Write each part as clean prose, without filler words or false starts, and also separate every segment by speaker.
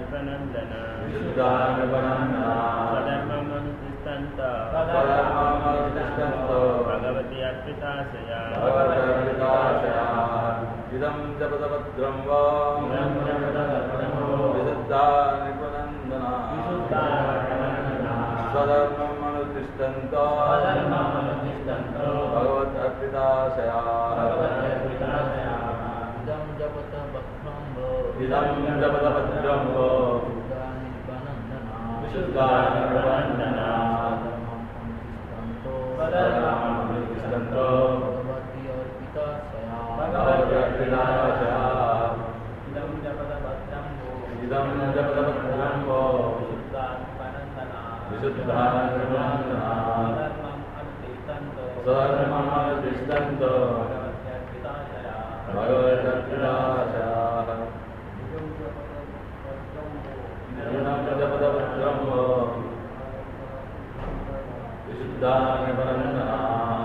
Speaker 1: Nripanandana
Speaker 2: Visuddhanripanandana
Speaker 1: Sadharmamantistanta Bhagavati Arpitasaya
Speaker 2: Idam Japadabhadram va Visuddhanripanandana Sadharmamantistanta Bhagavati Arpitasaya Idam Japadabhadram va Visuddhanripanandana Sadharmamantistanta Bhagavati Arpitasaya Idam Japadabhadram va Visuddhanripanandana Sadharmamantistanta Bhagavati Arpitasaya Idam Japadabhadram va Visuddhanripanandana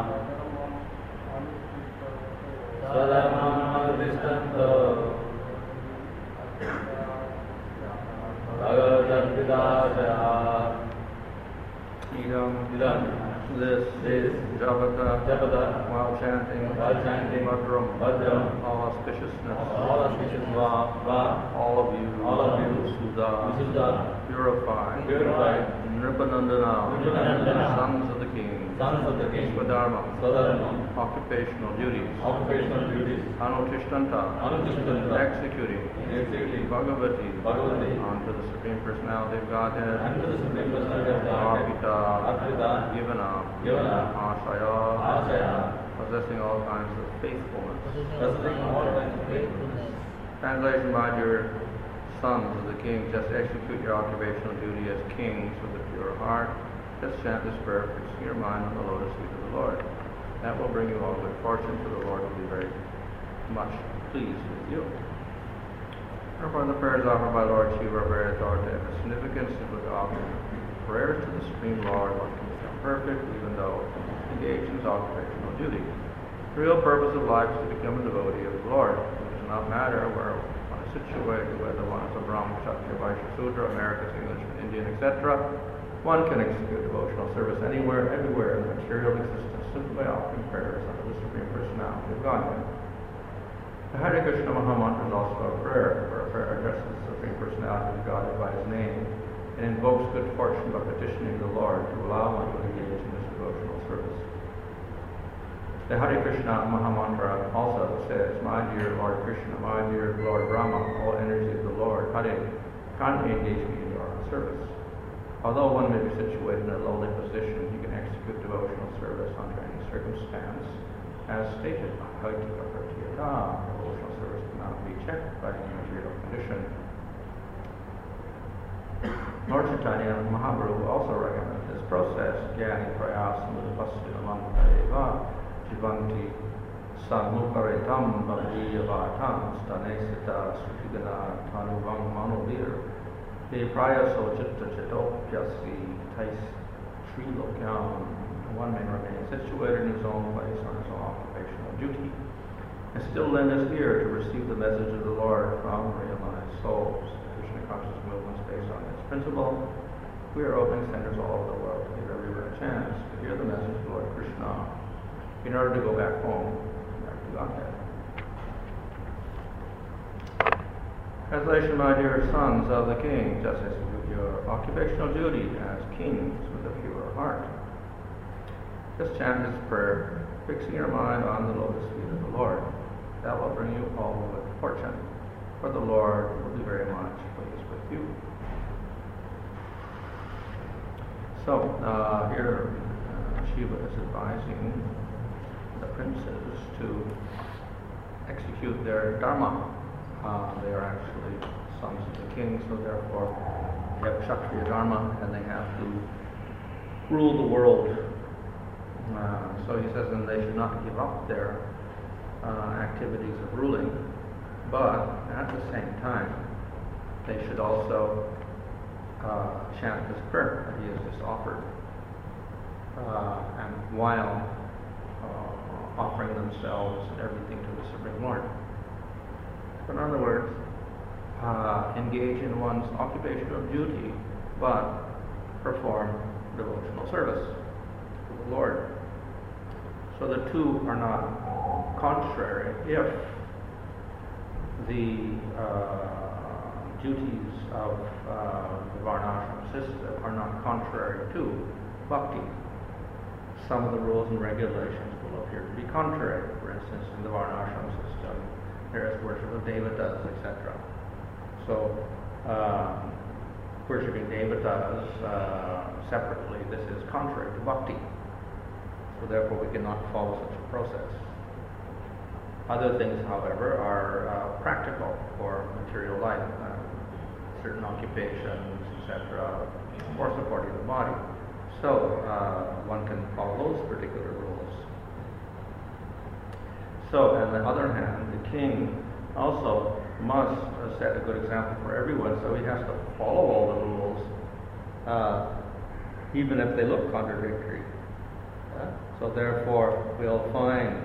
Speaker 2: Sadharmamantistanta Bhagavati Arpitasaya Idam. This Japada, while chanting Bhadram, all auspiciousness, all of you, Visuddha, purified, Nripanandana, sons of the king, Swadharma, occupational duties, Anutishtanta, executing, Bhagavati, unto the Supreme Personality of Godhead, Arpita, given up, Ashaya, possessing all kinds of faithfulness. Translation: my dear sons of the king, just execute your occupational duty as kings with a pure heart. Just chant this prayer, fixing your mind on the lotus feet of the Lord. That will bring you all good fortune, for the Lord will be very much pleased with you. Therefore, the prayers offered by Lord Shiva are very authoritative. The significance is with offering prayers to the Supreme Lord one can become perfect, even though engaged in his occupational duty. The real purpose of life is to become a devotee of the Lord. It does not matter where one is situated, whether one is a Brahmin, Kshatriya, Vaishya, Sudra, American, Englishman, Indian, etc. One can execute devotional service anywhere, everywhere in the material existence, simply by offering prayers unto the Supreme Personality of Godhead. The Hare Krishna Maha Mantra is also a prayer, where a prayer addresses the Supreme Personality of Godhead by his name and invokes good fortune by petitioning the Lord to allow one to engage in this devotional service. The Hare Krishna Maha Mantra also says, my dear Lord Krishna, my dear Lord Brahma, all energy of the Lord, Hare, kindly engage me in your service. Although one may be situated in a lowly position, he can execute devotional service under any circumstance, as stated by Haitika Pratiyata. Devotional service cannot be checked by any material condition. Lord Chaitanya Mahaprabhu also recommended this process. Gyani prayas mudapasya jivanti sanmukaretam bhaviyavatam stanesita sutigana tanuvang manuvir de prayaso chitta chitopyasi tais trilokyam. One may remain situated in his own place on his own occupational duty and still lend his ear to receive the message of the Lord from realized souls. Krishna conscious movements based on this principle. We are opening centers all over the world to give everyone a chance to hear the message of Lord Krishna in order to go back home, back to Godhead. Translation: my dear sons of the king, just execute your occupational duty as kings with a pure heart. Just chant this prayer, fixing your mind on the lotus feet of the Lord. That will bring you all good fortune, for the Lord will be very much pleased with you. So, here Shiva is advising the princes to execute their dharma. They are actually sons of the king, so therefore they have Kshatriya dharma and they have to rule the world. So he says, and they should not give up their activities of ruling, but at the same time they should also chant this prayer that he has just offered, and while offering themselves and everything to the Supreme Lord. So in other words, engage in one's occupational duty, but perform devotional service to the Lord. So the two are not contrary if the duties of the Varnashram system are not contrary to bhakti. Some of the rules and regulations will appear to be contrary. For instance, in the Varnashram system, there is worship of devatas, etc. So, worshipping devatas separately, this is contrary to bhakti. So therefore we cannot follow such a process. Other things, however, are practical for material life, certain occupations, etc., for supporting the body. So one can follow those particular rules. So, on the other hand, the king also must set a good example for everyone, so he has to follow all the rules, even if they look contradictory. So therefore, we'll find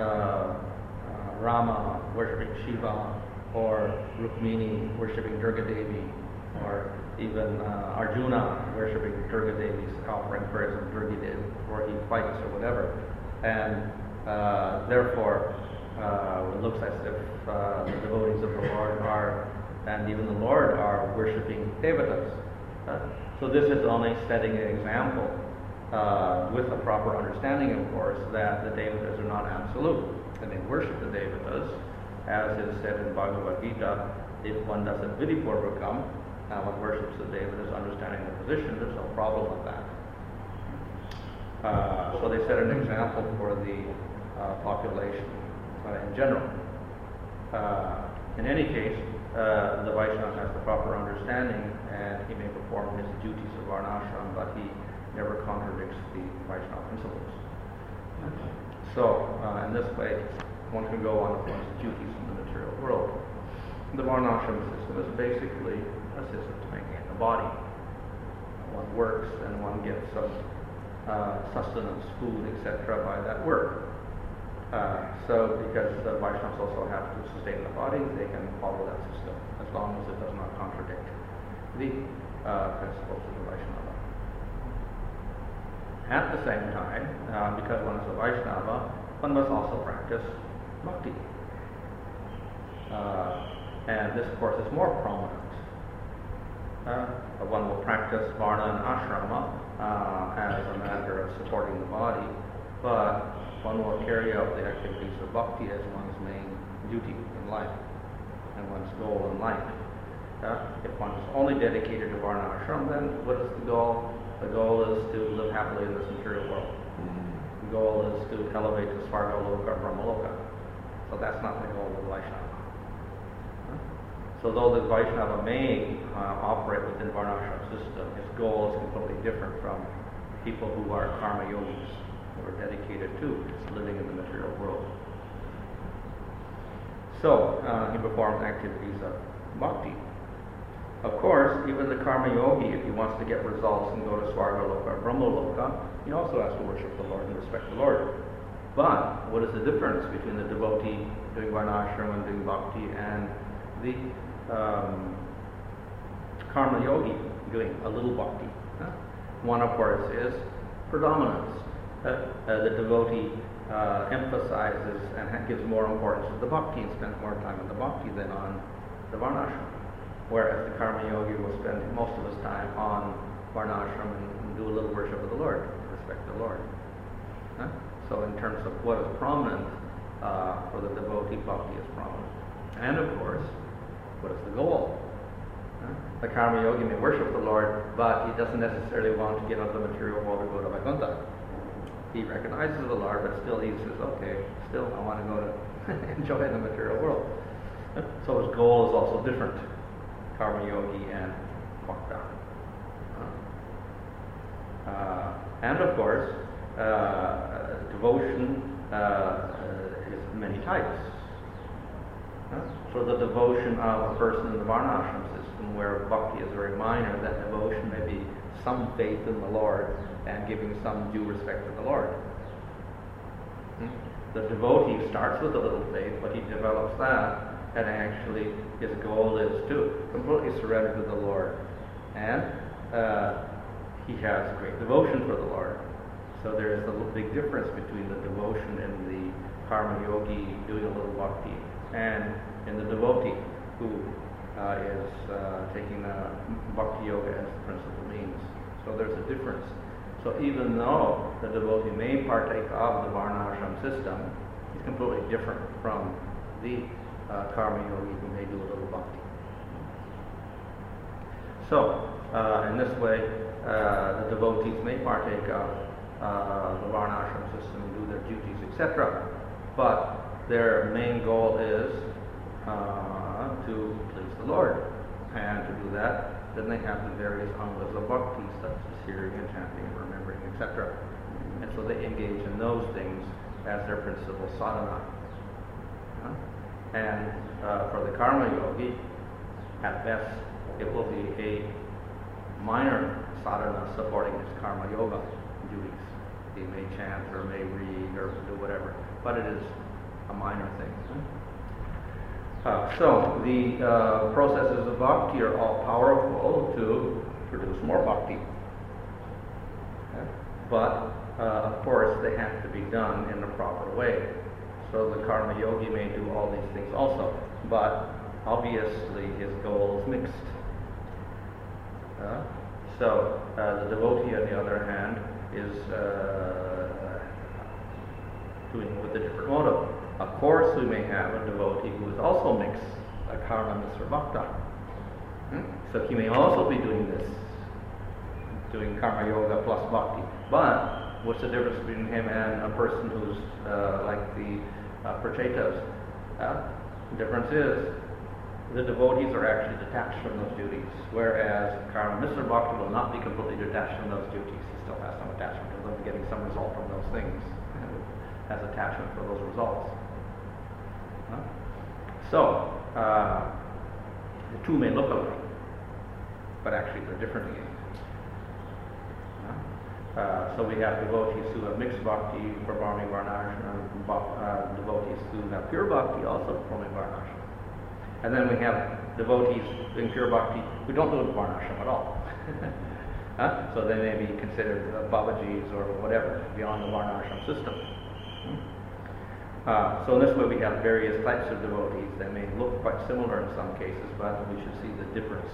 Speaker 2: Rama worshipping Shiva, or Rukmini worshipping Durga Devi, or even Arjuna worshipping Durga Devi's offering prayers of Durga Devi before he fights or whatever. And therefore, it looks as if the devotees of the Lord are, and even the Lord are worshipping devatas. So this is only setting an example with a proper understanding, of course, that the devatas are not absolute. And they worship the devatas, as is said in Bhagavad Gita. If one does it vidipurvakam, one worships the devatas, understanding the position, there's no problem with that. So they set an example for the population in general. In any case, the Vaishnava has the proper understanding, and he may perform his duties of Varnashram, but he never contradicts the Vaishnava principles. So, in this way, one can go on with one's duties in the material world. The Varnashram system is basically a system to maintain the body. One works and one gets some sustenance, food, etc. by that work. So, because the Vaishnavas also have to sustain the body, they can follow that system as long as it does not contradict the principles of the Vaishnava. At the same time, because one is a Vaishnava, one must also practice bhakti. And this, of course, is more prominent. One will practice varna and ashrama as a matter of supporting the body, but one will carry out the activities of bhakti as one's main duty in life and one's goal in life. If one is only dedicated to varna ashram, then what is the goal? The goal is to live happily in this material world. The goal is to elevate to Svarga Loka or Brahma Loka. So that's not the goal of the Vaishnava. So though the Vaishnava may operate within Varnashram system, his goal is completely different from people who are karma yogis, who are dedicated to living in the material world. So he performs activities of bhakti. Of course, even the karma yogi, if he wants to get results and go to Svarga Loka or Brahma Loka, he also has to worship the Lord and respect the Lord. But what is the difference between the devotee doing Varnashram and doing bhakti and the karma yogi doing a little bhakti? One, of course, is predominance. The devotee emphasizes and gives more importance to the bhakti and spends more time on the bhakti than on the Varnashram. Whereas the karma yogi will spend most of his time on Varnashram and do a little worship of the Lord, respect the Lord. So in terms of what is prominent for the devotee, bhakti is prominent. And of course, what is the goal? The karma yogi may worship the Lord, but he doesn't necessarily want to get out of the material world or go to Vaikuntha. He recognizes the Lord, but still he says, okay, still I want to go to enjoy the material world. So his goal is also different. Karma yogi and bhakta. And of course, devotion is many types. So the devotion of a person in the Varnashram system, where bhakti is very minor, that devotion may be some faith in the Lord and giving some due respect to the Lord. The devotee starts with a little faith, but he develops that and actually his goal is to completely surrender to the Lord. And he has great devotion for the Lord. So there's a big difference between the devotion in the karma yogi doing a little bhakti and in the devotee who is taking bhakti yoga as the principal means. So there's a difference. So even though the devotee may partake of the varnashram system, he's completely different from the karma yogi who may do a little bhakti. So in this way, the devotees may partake of the varnashram system and do their duties, etc. But their main goal is to please the Lord. And to do that, then they have the various angas of bhakti, such as hearing and chanting and remembering, etc. And so they engage in those things as their principal sadhana. And for the karma yogi, at best, it will be a minor sadhana supporting his karma yoga duties. He may chant or may read or do whatever, but it is a minor thing. So the processes of bhakti are all powerful to produce more bhakti. But of course they have to be done in the proper way. So the karma yogi may do all these things also, but obviously his goal is mixed. So the devotee, on the other hand, is doing it with a different motive. Of course, we may have a devotee who is also mixed, a karma misra bhakta. So he may also be doing this, doing karma yoga plus bhakti. But what's the difference between him and a person who's like the prachetas? The difference is the devotees are actually detached from those duties, whereas karma misra bhakta will not be completely detached from those duties. He still has some attachment to them, getting some result from those things, and has attachment for those results. So the two may look alike, but actually they're different again. So we have devotees who have mixed bhakti performing varnashram, devotees who have pure bhakti also performing varnashram. And then we have devotees doing pure bhakti who don't do varnashram at all. So they may be considered Babajis or whatever, beyond the varnashram system. So in this way we have various types of devotees. They may look quite similar in some cases, but we should see the difference.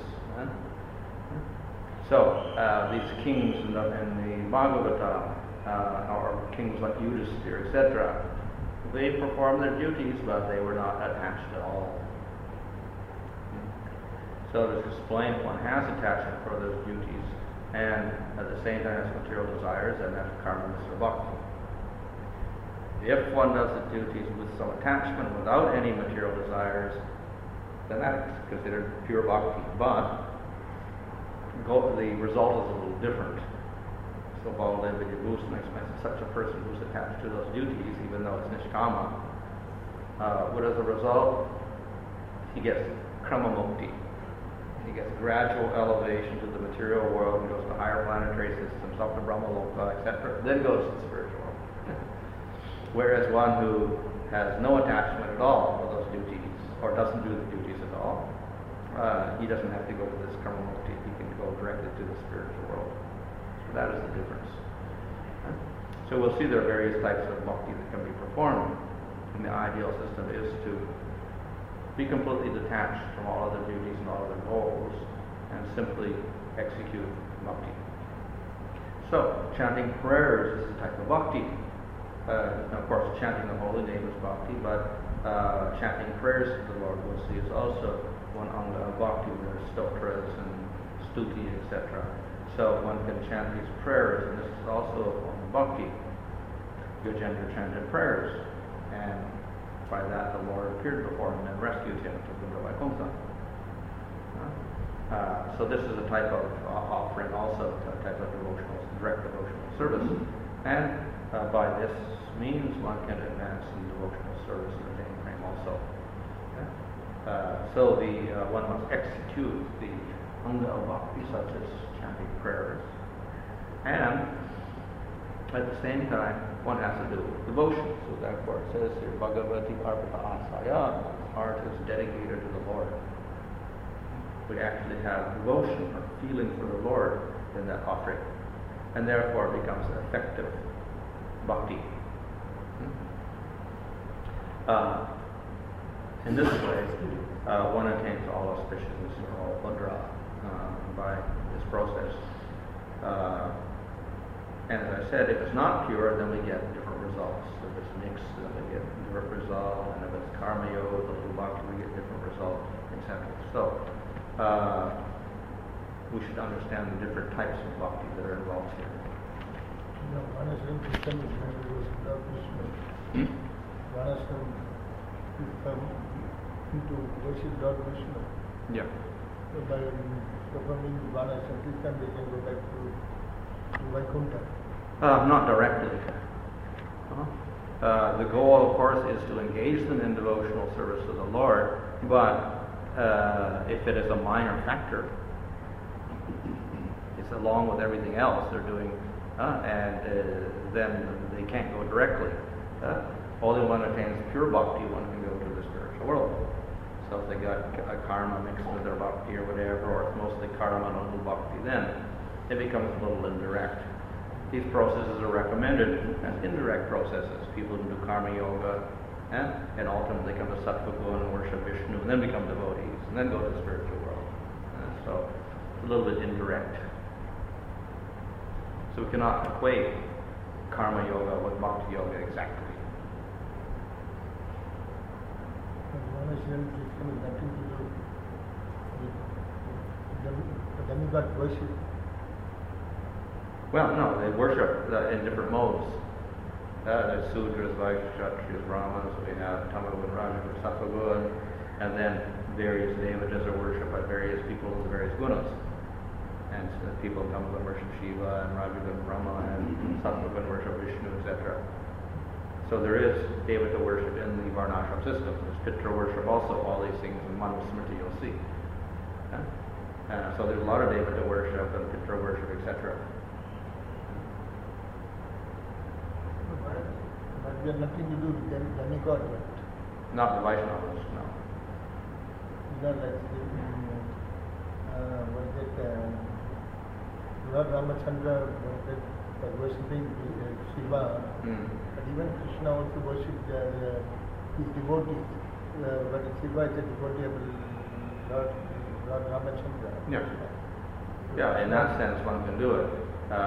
Speaker 2: So these kings in the Bhagavata, or kings like Yudhisthira, etc., they performed their duties, but they were not attached at all. So to explain, one has attachment for those duties, and at the same time has material desires, and that's karma misra bhakti. If one does the duties with some attachment, without any material desires, then that's considered pure bhakti. But the result is a little different. So Baladev Vidyabhusana explains such a person who's attached to those duties, even though it's nishkama, what is the result? He gets krama mukti. He gets gradual elevation to the material world, and goes to higher planetary systems, up to Brahmaloka, etc. Then goes to the spiritual world. Whereas one who has no attachment at all for those duties, or doesn't do the duties at all, he doesn't have to go to this karma mukti. He can go directly to the spiritual world. So that is the difference. So we'll see there are various types of bhakti that can be performed, and the ideal system is to be completely detached from all other duties and all other goals, and simply execute bhakti. So chanting prayers is a type of bhakti. Of course, chanting the holy name is bhakti, but chanting prayers to the Lord, we'll see, is also one anga of bhakti. There are stotras and stuti, etc. So one can chant these prayers, and this is also a form of bhakti. Gajendra chanted prayers, and by that the Lord appeared before him and rescued him to the Vaikuntha. So this is a type of offering also, a type of direct devotional service. And by this means one can advance in devotional service in the same frame also. So one must execute the anga of bhakti, such as chanting prayers, and At the same time, one has to do devotion. So therefore it says here, Bhagavati Arpita Asaya, heart is dedicated to the Lord. We actually have devotion or feeling for the Lord in that offering. And therefore it becomes effective bhakti. In this way, one attains all auspiciousness or all bhadra by this process. And as I said, if it's not pure, then we get different results. If it's mixed, then we get different results. And if it's karma yoga, the bhakti, we get different results, etc. So, we should understand the different types of bhakti that are involved here.
Speaker 3: Varnashram system is when it was without Krishna. Varnashram is come into worship without Krishna.
Speaker 2: Yeah.
Speaker 3: So by performing Varnashram system, they can go back to Vaikuntha.
Speaker 2: Not directly. The goal, of course, is to engage them in devotional service to the Lord, but if it is a minor factor, it's along with everything else they're doing, then they can't go directly. Only one attains pure bhakti, one can go to the spiritual world. So if they got a karma mixed with their bhakti or whatever, or it's mostly karma and only bhakti, then it becomes a little indirect. These processes are recommended as indirect processes. People who do karma yoga and ultimately come to sattva guna and worship Vishnu and then become devotees and then go to the spiritual world. So it's a little bit indirect. So we cannot equate karma yoga with bhakti yoga exactly.
Speaker 3: Varnashram system is nothing to do with the demigod worship.
Speaker 2: Well, no, they worship in different modes. There's Sudras, Vaishyas, Kshatriyas, Brahmanas, we have Tamagun, Rajagun, Sattvagun, and then various devatas are worshipped by various people of the various gunas. And so people in Tamagun worship Shiva, and Rajagun, Brahma, and Sattvagun worship Vishnu, etc. So there is devata worship in the Varnashram system. There's Pitra worship also, all these things in Manusmriti you'll see. So there's a lot of devata worship and Pitra worship, etc.
Speaker 3: But we have nothing to do with demigod, right?
Speaker 2: Not the Vaishnavas, no.
Speaker 3: Like what is it? Lord Ramachandra was worshipping Shiva, but even Krishna also worshipped his devotees. But Shiva is a devotee of Lord Ramachandra.
Speaker 2: Yeah, in that sense one can do it.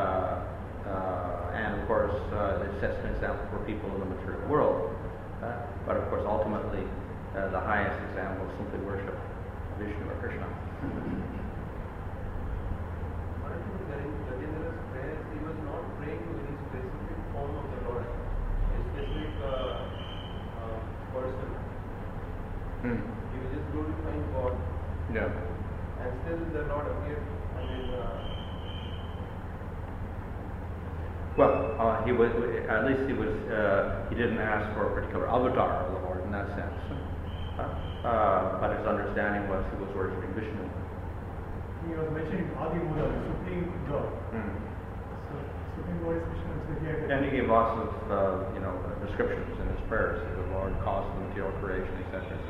Speaker 2: And of course, it sets an example for people in the material world. But of course, ultimately, the highest example is simply worship Vishnu or Krishna.
Speaker 4: Gajendra's prayer, he was not praying to any specific form of the Lord, a specific person. He was just glorifying God.
Speaker 2: Yeah.
Speaker 4: And still the Lord appeared.
Speaker 2: Well, he was, at least he didn't ask for a particular avatar of the Lord in that sense. But his understanding was he was worshiping Vishnu.
Speaker 5: He was mentioning Adi Mula, the Supreme God. So, Supreme God is Krishna. So he had
Speaker 2: And he gave lots of, descriptions in his prayers. The Lord caused the material creation, etc., etc.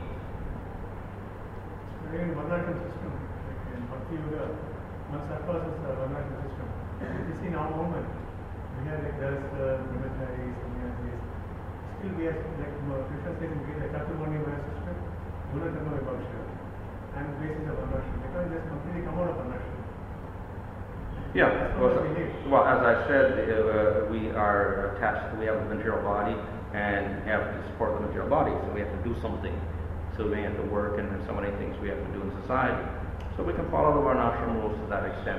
Speaker 5: again Varnashram system, like in Bhakti Yoga, one surpasses the Varnashram system. If you see in our movement, we have like there's brahmacharis, sannyasis. Still we have like Krishna says in Gita, Chaturvarni Vaya system, Guna Karma Vibhaksha, and basis of Varnashram. Because just completely come out of Varnashram.
Speaker 2: Yeah, well, as I said, we are attached, we have a material body and have to support the material body, so we have to do something. So we have to work, and there's so many things we have to do in society. So we can follow the Varnashram rules to that extent.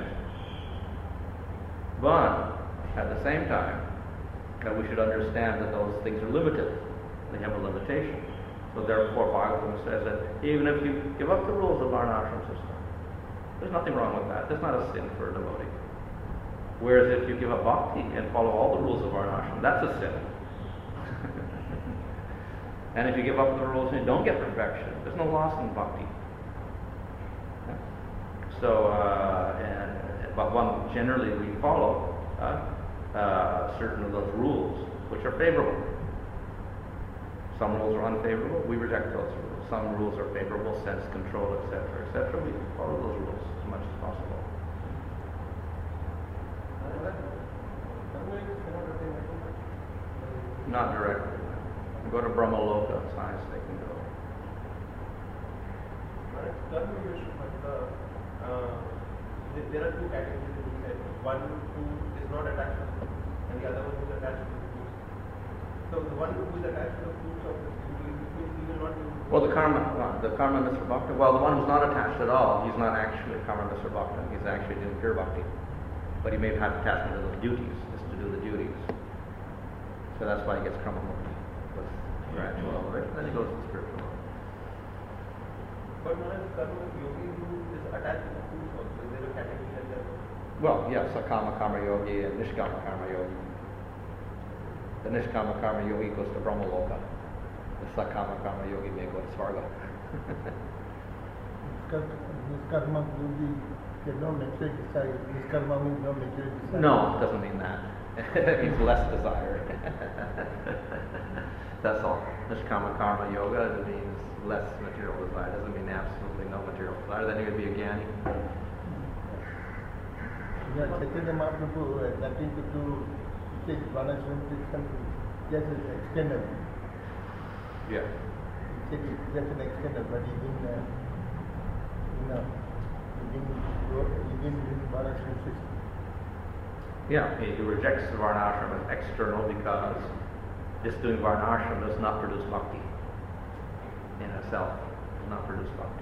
Speaker 2: But at the same time, we should understand that those things are limited. They have a limitation. So therefore, Bhagavatam says that even if you give up the rules of Varnashram system, there's nothing wrong with that. There's not a sin for a devotee. Whereas if you give up bhakti and follow all the rules of Varnashram, that's a sin. And if you give up the rules and you don't get perfection, there's no loss in bhakti. So, but one generally we follow certain of those rules, which are favorable. Some rules are unfavorable, we reject those rules. Some rules are favorable, sense control, etc., etc. We follow those rules as much as possible. Not directly. Go to Brahmaloka, as high as they can go.
Speaker 4: There are two categories in this life. One who is not attached to the fruit, and the other one who is attached to the fruits. So the one who is attached to the fruits of the fruit, he will not be.
Speaker 2: Well, the karma Mr. Bhakti. Well, the one who's not attached at all, he's not actually karma Mr. Bhakti. He's actually doing pure bhakti. But he may have attachment to those duties, just to do the duties. So that's why he gets karma mukti with gradual elevation. Then he goes to the spiritual world.
Speaker 4: But one is karma yogi who is attached to the fruits also. Is there a category like that?
Speaker 2: Well, yes, Sakama Karma Yogi and Nishkama Karma Yogi. The Nishkama Karma Yogi goes to Brahmaloka. The Sakama Karma Yogi may go to Svarga.
Speaker 3: Karma will be no mature desire. This karma means no mature desire.
Speaker 2: No, it doesn't mean that. It means less desire. That's all. Nishkama Karma Yoga means less material desire. It doesn't mean absolutely no material desire. Then you would be a Jnani.
Speaker 3: Yeah, Chaitanya Mahaprabhu had nothing to do with Varnashram system. Just extended.
Speaker 2: Yeah.
Speaker 3: He said it's just an extended, but he didn't Varnashram system.
Speaker 2: Yeah, he rejects the Varnashram as external because just doing Varnashram does not produce bhakti in itself. Does not produce bhakti.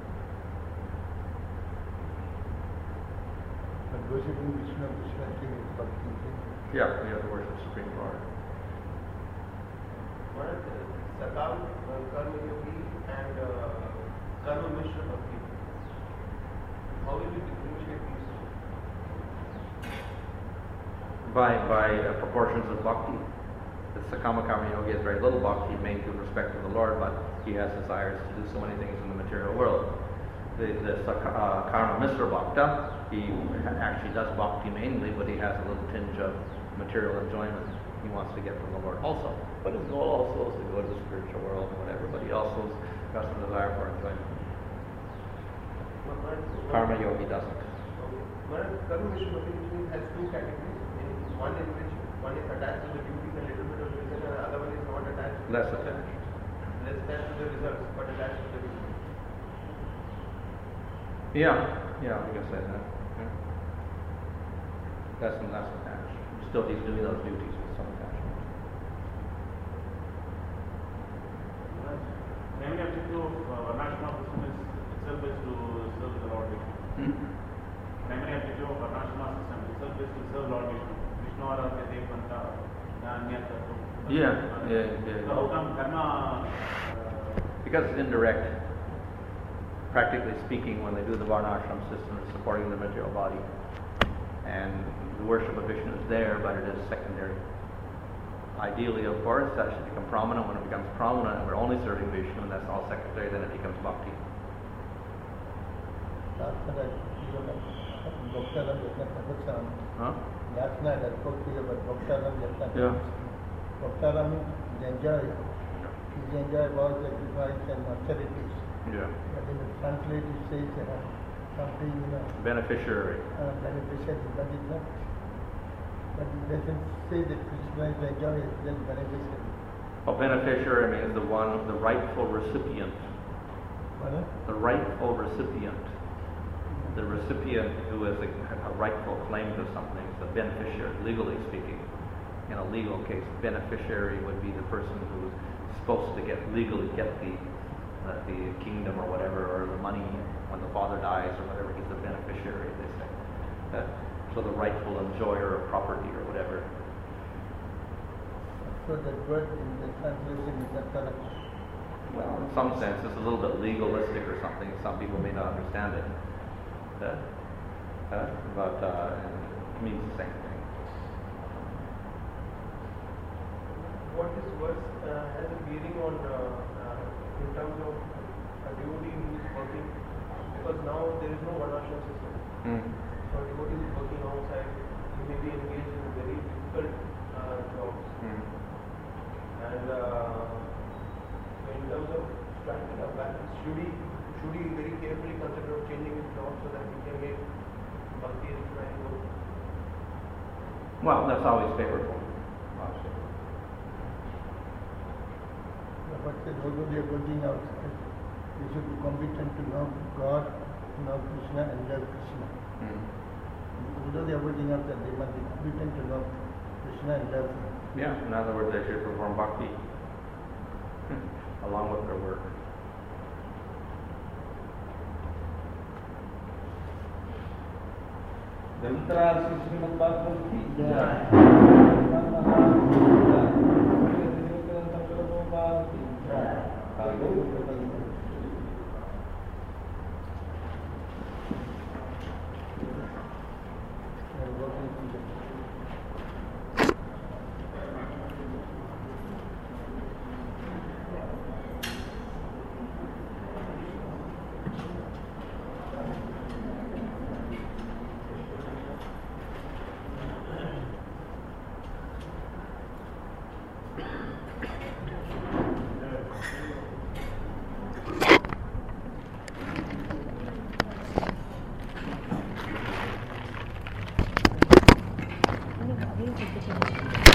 Speaker 3: But worshipping Krishna king is bhakti.
Speaker 2: Yeah, we have to worship Supreme Lord.
Speaker 4: One is Sakam Karma Yogi and Karma Mishra Bhakti. How will you differentiate these two?
Speaker 2: By proportions of bhakti. The Sakama Karma Yogi has very little bhakti made with respect to the Lord, but he has desires to do so many things in the material world. The Karma Mishra Bhakta, he actually does bhakti mainly, but he has a little tinge of material enjoyment he wants to get from the Lord also. But his goal also is to go to the spiritual world and what everybody else has a desire for enjoyment. Karma Yogi doesn't.
Speaker 4: Karma Mishra Bhakti has two categories. One in which one is attached to the duties a little bit of reason, and the other one is not attached.
Speaker 2: Less attached.
Speaker 4: Less attached to the results, but attached to the duties.
Speaker 2: Yeah, you can say that. Yeah. Less and less attached. Still, he's doing those duties with some attachment.
Speaker 1: The main objective of Varnashram system itself is to serve the Lord Vishnu. Primary objective of Varnashram system itself is to serve Lord Vishnu. Vishnu or Devanta, Anyata.
Speaker 2: Yeah.
Speaker 1: So how come karma?
Speaker 2: Because it's indirect. Practically speaking, when they do the Varnashram system, it's supporting the material body. And the worship of Vishnu is there, but it is secondary. Ideally, of course, that should become prominent. When it becomes prominent and we're only serving Vishnu, and that's all secondary, then it becomes bhakti.
Speaker 3: Last night I spoke to you about Bhaktaram Yatna.
Speaker 2: Yeah.
Speaker 3: Bhaktaram is enjoy. His enjoy was sacrifice and austerities.
Speaker 2: Yeah.
Speaker 3: But in the translate it says something,
Speaker 2: Beneficiary.
Speaker 3: beneficiary, but it not. But it doesn't say that Krishna is enjoy, it's just beneficiary.
Speaker 2: Well, beneficiary means the rightful recipient.
Speaker 3: What?
Speaker 2: The rightful recipient. The recipient who has a rightful claim to something is the beneficiary, legally speaking. In a legal case, beneficiary would be the person who's supposed to legally get the kingdom or whatever, or the money when the father dies or whatever. He's the beneficiary, they say. So the rightful enjoyer of property or whatever.
Speaker 3: So that word in the translation is not correct.
Speaker 2: Well, in some sense, it's a little bit legalistic or something. Some people may not understand it. But it means the same thing.
Speaker 4: What this verse has a bearing on in terms of a devotee who is working, because now there is no Varnashram system. So a devotee who is working outside, he may be engaged in very difficult jobs. And in terms of striking a balance, should he very carefully consider of changing his job so that he can make Bhakti and work?
Speaker 2: Well, that's always favorable.
Speaker 3: But although they are working outside, they should be competent to know God, know Krishna, and love Krishna. Although they are working outside, they must be competent to know Krishna and love Him.
Speaker 2: Yeah, in other words, they should perform bhakti along with their work.
Speaker 6: ini nggak boleh